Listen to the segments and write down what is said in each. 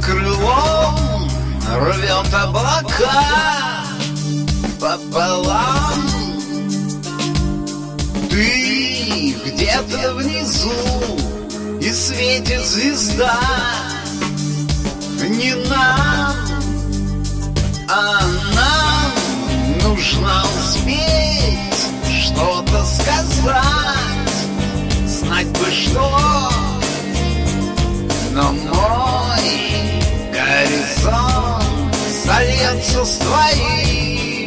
крылом рвет облака пополам. Ты где-то внизу, и светит звезда. Не нам, а нам нужно успеть что-то сказать, знать бы что. Но мой горизонт сольется с твоим,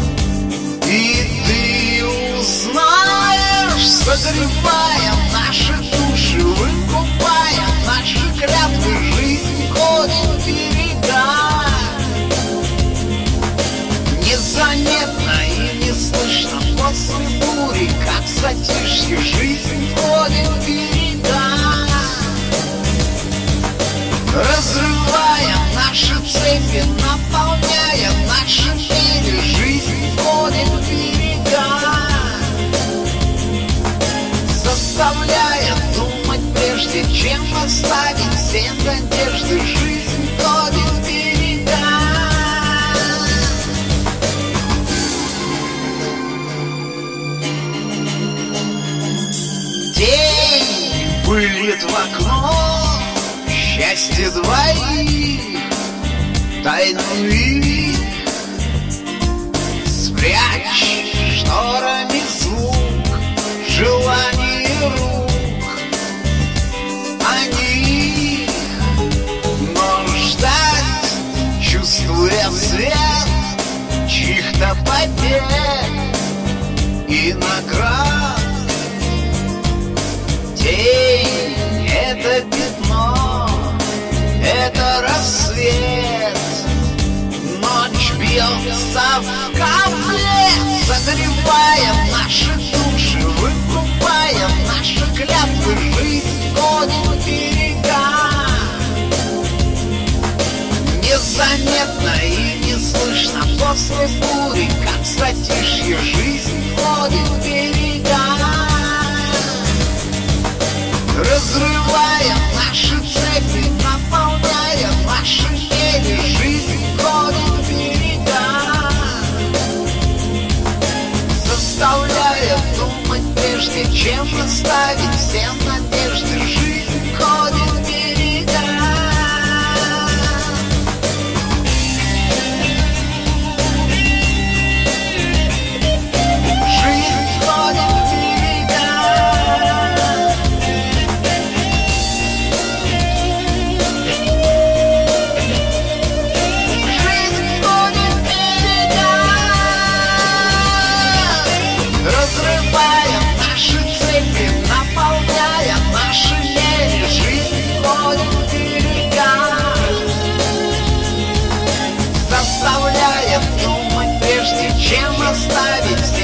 и ты узнаешь, согревая наши души, выкупая наши клятвы, жизнь ходит в берега. Незаметно и не слышно после бури, как в затишье жизнь ходит в берега. Разрывая наши цепи, наполняя наши двери, жизнь входит в берега. Заставляя думать прежде, чем оставить все надежды, жизнь входит в берега. День пылит в окно, счастье двоих, тайну их спрячь шторами звук, желание рук. Они можешь ждать, чувствуя свет чьих-то побед и наград. День — это пятно, это рассвет. Ночь бьется в капле, согревая наши души, выкупая наши клятвы, жизнь ходит в берега. Незаметно и не слышно после бури, как в затишье жизнь ходит в берега. Разрывая наши цепи, наполняя наши двери, жизнь ходит в берега. Заставляя думать прежде, чем оставить все надежды, жизнь ходит в берега. Жизнь ходит в берега. Разрывая наши цепи, наполняя наши двери, жизнь ходит в берега. Заставляя думать прежде, чем оставить